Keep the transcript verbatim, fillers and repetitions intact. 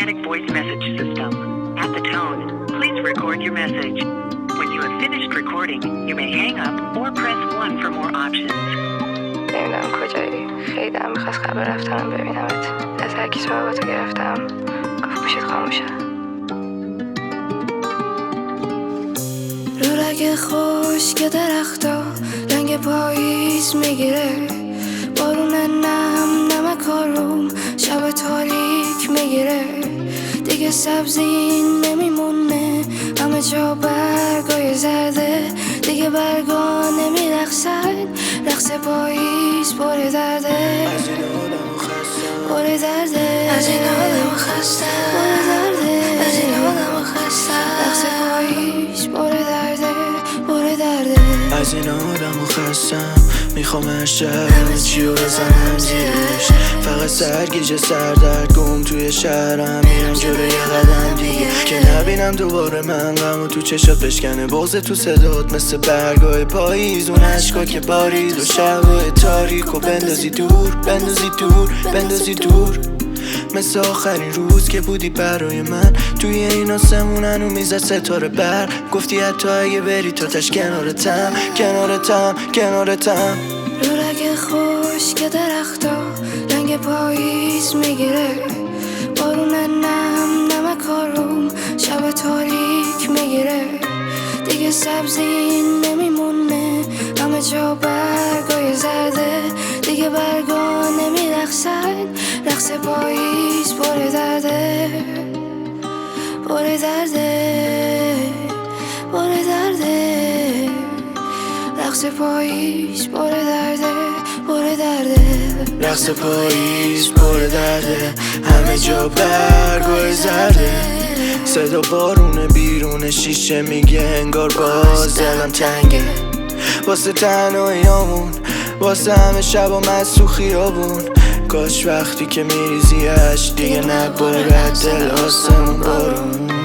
automatic voice message system. At the tone, please record your message. When you have finished recording, you may hang up or press one for more options. نمیدونم کجایی. خیلی دلم میخواست قبل رفتنم ببینمت. از هر کی صحبتو گرفتم گفت گوشت خاموشه. رو رگ خشک درختا رنگ پاییز میگیره، بارون نم نمک آروم شب تاریک میگیره، دیگه سبزی نمیمونه همه جا برگای زرده، دیگه برگا نمیرقصن رقص پاییز پر درده، از این آدم خستم پر درده، از این آدم خستم پر درده، از این آدم خستم رقص پاییز پر درده پر درده، از این آدم خستم میخوام اشتر همه چی رو بزنم زیرش، فقط سرگیجه سردرد گم توی شهرم، میرم جلوی قدم دیگه که نبینم دوباره من غمو تو چشات بشکنه، بغض تو صدات مثل برگای پاییز، اون عشقا که بارید و شبای تاریک و بندازی دور بندازی دور بندازی دور، مثل آخرین روز که بودی برای من، توی این آسمونن و میزد ستاره بر، گفتی حتی اگه بری تا تش کنارتم کنارتم کنارتم. رو رگ خشک درختا رنگ پاییز میگیره، بارون نم نمک آروم شب تاریک میگیره، دیگه سبزی نمیمونه همه جا برگای زرده، دیگه برگا نمیرقصن رقص پاییز پر درده پر درده پر درده، رقص پاییز پر درده پر درده، رقص پاییز پر درده همه جا برگای زرده، صدا بارون بیرون شیشه میگه انگار باز دلم تنگه، واسه تنهاییامون واسه همه شبا مست تو خیابون، کاش وقتی که میریزی عشق دیگه نبارد دل آسمون بارون.